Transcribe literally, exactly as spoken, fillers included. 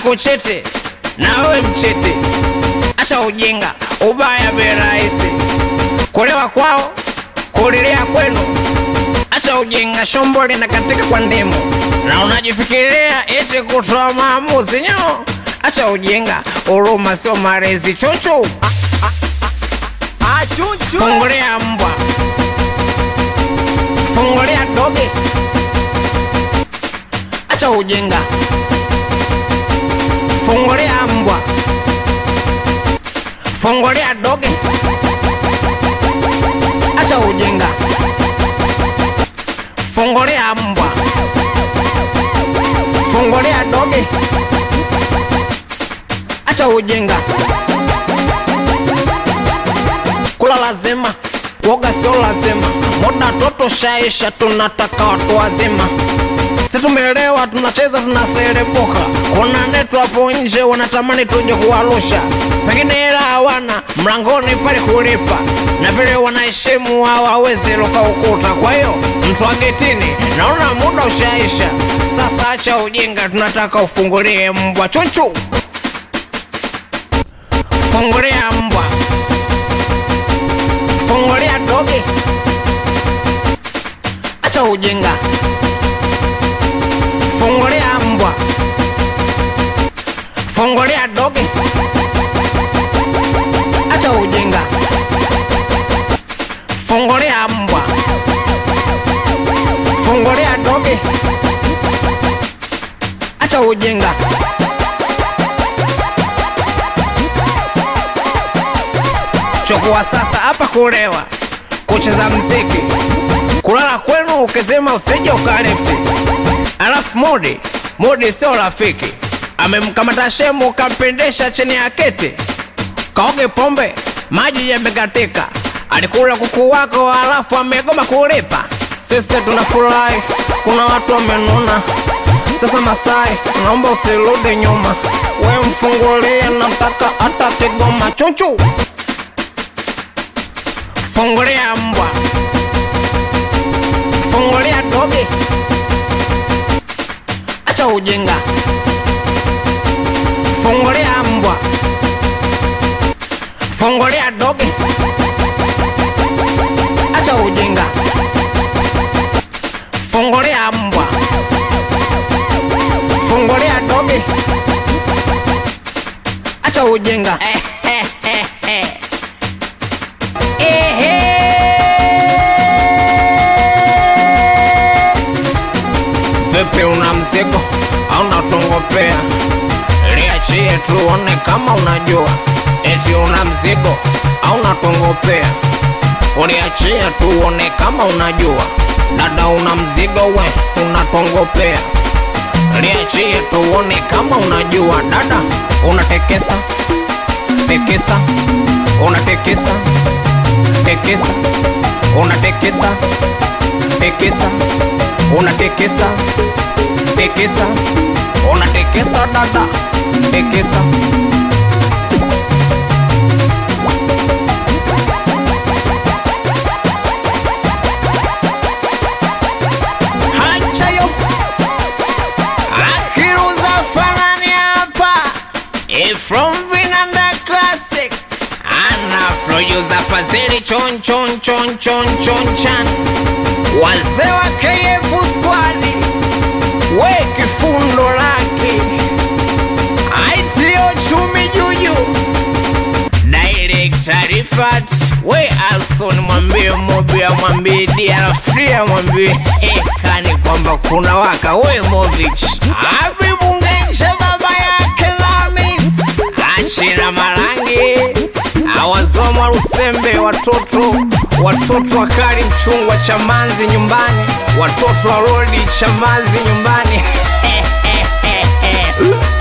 kuchete na wewe mchete. Acha ujinga, ubaya bei rahisi. Kulewa kwao, kulilea kwenu. Acha ujinga, shombo linakatika kwa ndimu. Na unajifikiria eti kutoa maamuzi nyo. Acha ujinga, huruma sio malezi chuchu. Fungulia mbwa, fungulia doge. Acha ujinga, fungulia mbwa, fungulia doge. Acha ujinga, fungulia mbwa, fungulia doge. Acha ujinga. Kula lazima, woga sio lazima. Muda toto shaisha, tunataka watu wazima. Sisi tumelewa, tunacheza tunaserebuka. Kuna netu hapo nje wanatamani tuje kuwarusha. Pengine hela hawana, mlangoni pale kulipa. Na vile wanaheshimu hawawezi luka ukuta. Kwa hiyo mtu wa getini, naona muda ushaisha. Sasa acha ujinga, tunataka ufungulie mbwa chunchu. Fungulia mbwa, fungulia doge. Acha ujinga, fungulia mbwa, fungulia doge. Acha ujinga, fungulia mbwa, fungulia doge. Acha ujinga. Chukua sasa hapa kulewa, kucheza mziki, kulala kwenu ukizima usije ukalefti. Alafu mudi, mudi sio rafiki. Amemkamata shemu kampendesha chini ya kete. Kaoge pombe, maji yamekatika. Alikula kuku wako alafu amegoma kulipa. Sisi tunafurahi, kuna watu wamenuna. Sasa Masai, naomba usirudi nyuma. We mfungulie, nataka hata Kigoma chuchu. Fungulia mbwa, fungulia doge. Acha ujinga, fungulia mbwa, fungulia doge. Acha ujinga, fungulia mbwa, fungulia doge. Acha ujinga. Eh, eh, eh, eh. Vipi una mzigo, au unatongopea? Liachie tuone kama unajua. Eti una mzigo, au unatongopea? Liachie tuone kama unajua. Dada una mzigo we, unatongopea. Liachie tuone kama unajua. Dada, unatekesa, tekesa, unatekesa, tekesa, unatekesa, tekesa, unatekesa, tekesa, unatekesa dada, tekesa. Hacha yo, akiruza fanani hapa. E from Vinanda Classic. Ana producer Fazili chon chon chon chon chon chan. Wazee wa K F Squad, we kifundo lake. Aitio chumi juju, Director Rifat. We Alson mwambie Mobia, mwambie Diarafria, mwambie Hekani kwamba kuna waka. We Movich Habibu Ngenche baba yake Lamis. Achira Marangi, Awazoma Rusembe. Watoto, watoto wakali mchungwa Chamanzi nyumbani. Watoto wa Rodi Chamazi nyumbani.